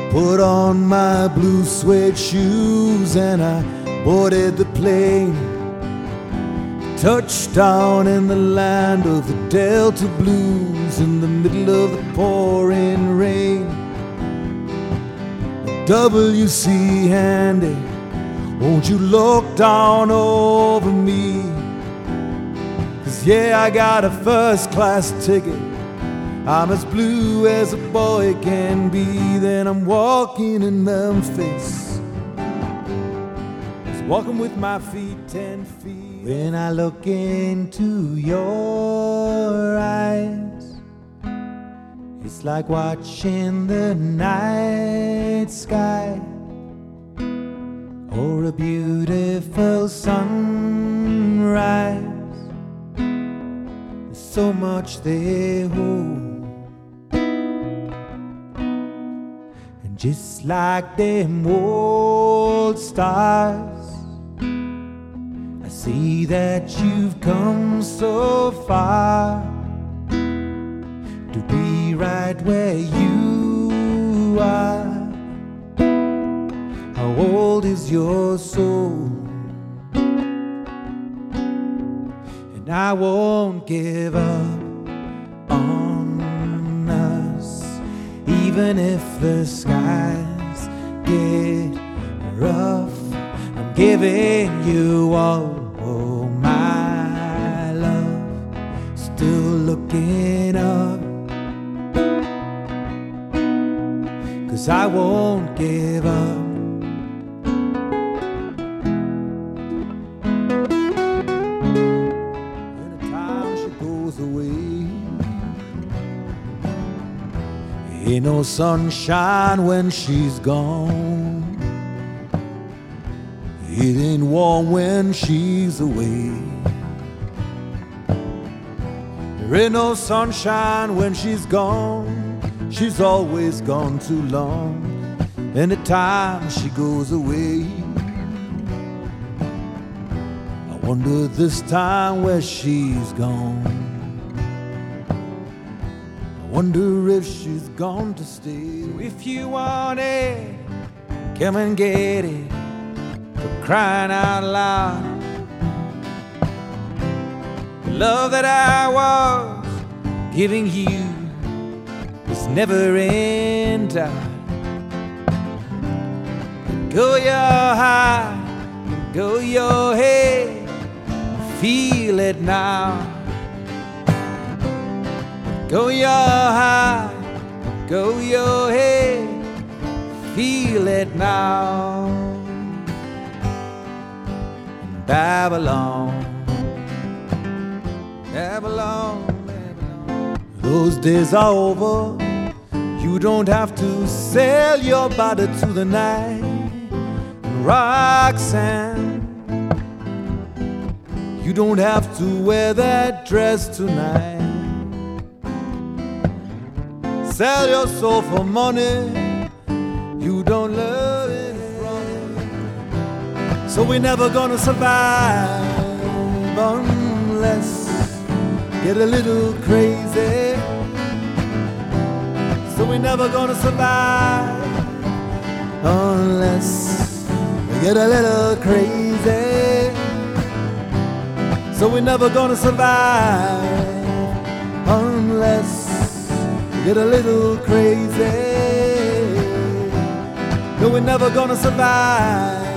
Put on my blue suede shoes and I boarded the plane. Touchdown in the land of the Delta Blues in the middle of the pouring rain. W.C. Handy, won't you look down over me? 'Cause yeah, I got a first class ticket. I'm as blue as a boy can be. Then I'm walking in Memphis, just walking with my feet 10 feet. When I look into your eyes, it's like watching the night sky or a beautiful sunrise. There's so much they hold, and just like them old stars, I see that you've come so far to be right where you are. How old is your soul? And I won't give up on us, even if the skies get rough. I'm giving you all my love, still looking up, 'cause I won't give up. Ain't no sunshine when she's gone. It ain't warm when she's away. There ain't no sunshine when she's gone. She's always gone too long. Anytime she goes away, I wonder this time where she's gone. Wonder if she's gone to stay. So if you want it, come and get it, for crying out loud. The love that I was giving you was never in doubt. Go your high, go your head, feel it now. Go your high, go your head, feel it now. Babylon, Babylon, Babylon. Those days are over. You don't have to sell your body to the night. Roxanne, you don't have to wear that dress tonight. Sell your soul for money you don't love it from. So we're never gonna survive unless get a little crazy. So we're never gonna survive unless we get a little crazy. So we're never gonna survive unless get a little crazy. No, we're never gonna survive